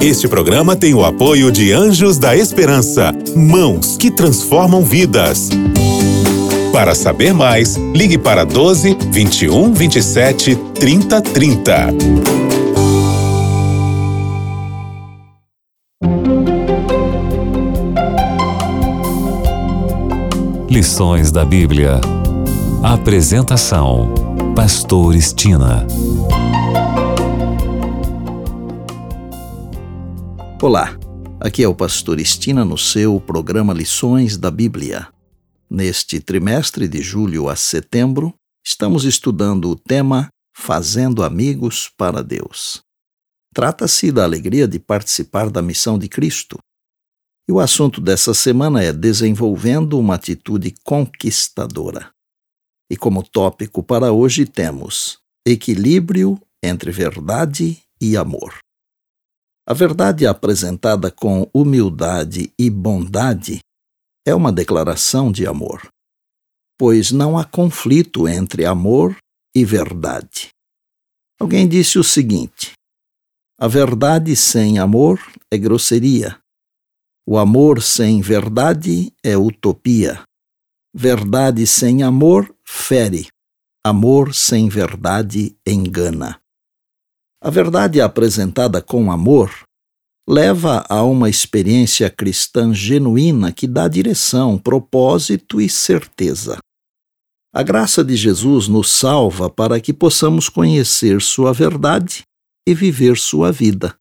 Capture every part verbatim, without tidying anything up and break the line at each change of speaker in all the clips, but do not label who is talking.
Este programa tem o apoio de Anjos da Esperança, mãos que transformam vidas. Para saber mais, ligue para doze, vinte e um, vinte e sete, trinta, trinta.
Lições da Bíblia. Apresentação: Pastor Estina.
Olá, aqui é o Pastor Estina no seu programa Lições da Bíblia. Neste trimestre de julho a setembro, estamos estudando o tema Fazendo Amigos para Deus. Trata-se da alegria de participar da missão de Cristo. E o assunto dessa semana é desenvolvendo uma atitude conquistadora. E como tópico para hoje temos equilíbrio entre verdade e amor. A verdade apresentada com humildade e bondade é uma declaração de amor, pois não há conflito entre amor e verdade. Alguém disse o seguinte: a verdade sem amor é grosseria. O amor sem verdade é utopia. Verdade sem amor fere. Amor sem verdade engana. A verdade apresentada com amor leva a uma experiência cristã genuína que dá direção, propósito e certeza. A graça de Jesus nos salva para que possamos conhecer sua verdade e viver sua vida.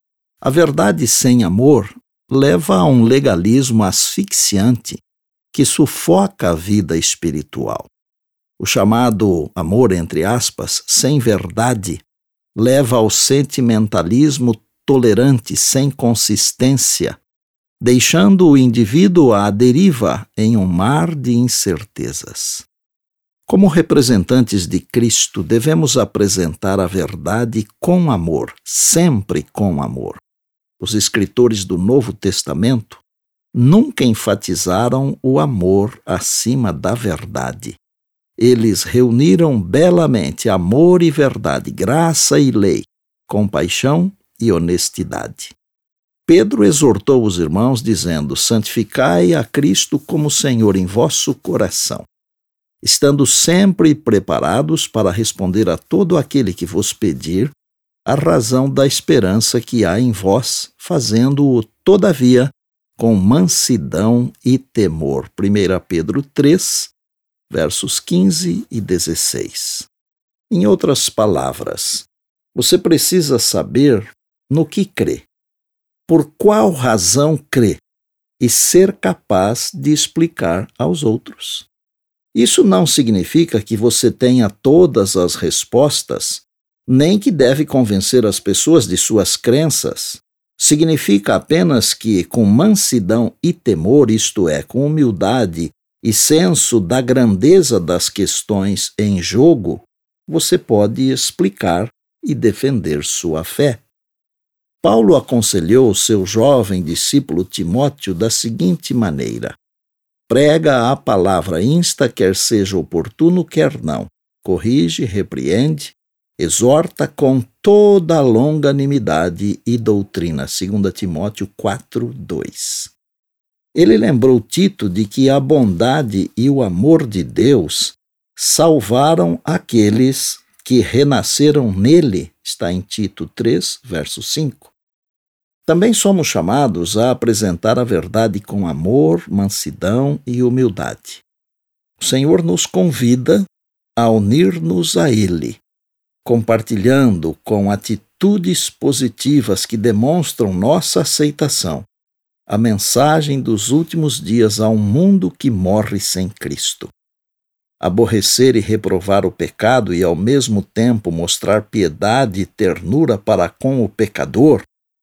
A verdade sem amor leva a um legalismo asfixiante que sufoca a vida espiritual. O chamado amor, entre aspas, sem verdade, leva ao sentimentalismo tolerante sem consistência, deixando o indivíduo à deriva em um mar de incertezas. Como representantes de Cristo, devemos apresentar a verdade com amor, sempre com amor. Os escritores do Novo Testamento nunca enfatizaram o amor acima da verdade. Eles reuniram belamente amor e verdade, graça e lei, compaixão e honestidade. Pedro exortou os irmãos dizendo: santificai a Cristo como Senhor em vosso coração, estando sempre preparados para responder a todo aquele que vos pedir a razão da esperança que há em vós, fazendo-o, todavia, com mansidão e temor. primeira Pedro três, versos quinze e dezesseis. Em outras palavras, você precisa saber no que crê, por qual razão crê, e ser capaz de explicar aos outros. Isso não significa que você tenha todas as respostas, nem que deve convencer as pessoas de suas crenças. Significa apenas que, com mansidão e temor, isto é, com humildade e senso da grandeza das questões em jogo, você pode explicar e defender sua fé. Paulo aconselhou seu jovem discípulo Timóteo da seguinte maneira: prega a palavra, insta, quer seja oportuno, quer não. Corrige, repreende, exorta com toda a longanimidade e doutrina. segunda Timóteo quatro, dois. Ele lembrou Tito de que a bondade e o amor de Deus salvaram aqueles que renasceram nele, está em Tito três, verso cinco. Também somos chamados a apresentar a verdade com amor, mansidão e humildade. O Senhor nos convida a unir-nos a Ele, compartilhando com atitudes positivas que demonstram nossa aceitação a mensagem dos últimos dias a um mundo que morre sem Cristo. Aborrecer e reprovar o pecado e, ao mesmo tempo, mostrar piedade e ternura para com o pecador,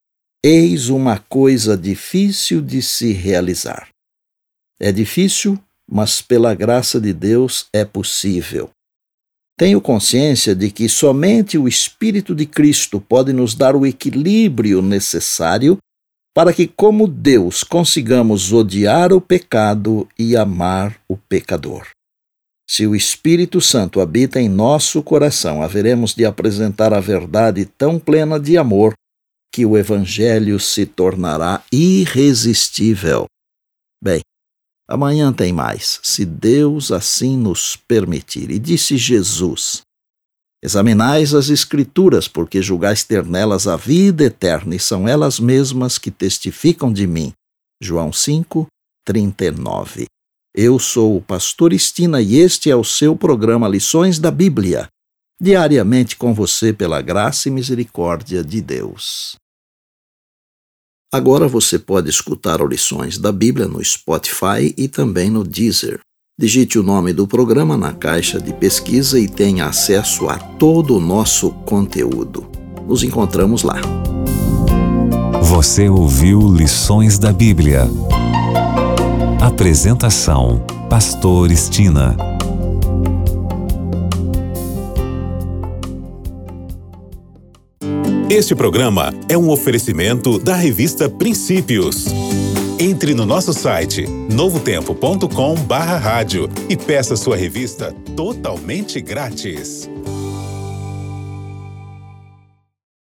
eis uma coisa difícil de se realizar. É difícil, mas pela graça de Deus é possível. Tenho consciência de que somente o Espírito de Cristo pode nos dar o equilíbrio necessário para que, como Deus, consigamos odiar o pecado e amar o pecador. Se o Espírito Santo habita em nosso coração, haveremos de apresentar a verdade tão plena de amor que o Evangelho se tornará irresistível. Bem, amanhã tem mais, se Deus assim nos permitir. E disse Jesus: examinais as Escrituras, porque julgais ter nelas a vida eterna, e são elas mesmas que testificam de mim. João cinco, trinta e nove. Eu sou o pastor Estina e este é o seu programa Lições da Bíblia, diariamente com você pela graça e misericórdia de Deus. Agora você pode escutar o Lições da Bíblia no Spotify e também no Deezer. Digite o nome do programa na caixa de pesquisa e tenha acesso a todo o nosso conteúdo. Nos encontramos lá.
Você ouviu Lições da Bíblia. Apresentação: Pastor Estina.
Este programa é um oferecimento da revista Princípios. Entre no nosso site novo tempo ponto com barra rádio e peça sua revista totalmente grátis.